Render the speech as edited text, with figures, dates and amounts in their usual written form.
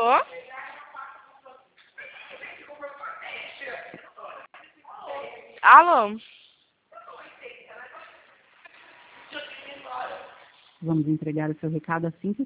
Alô? Alô? Vamos entregar o seu recado assim que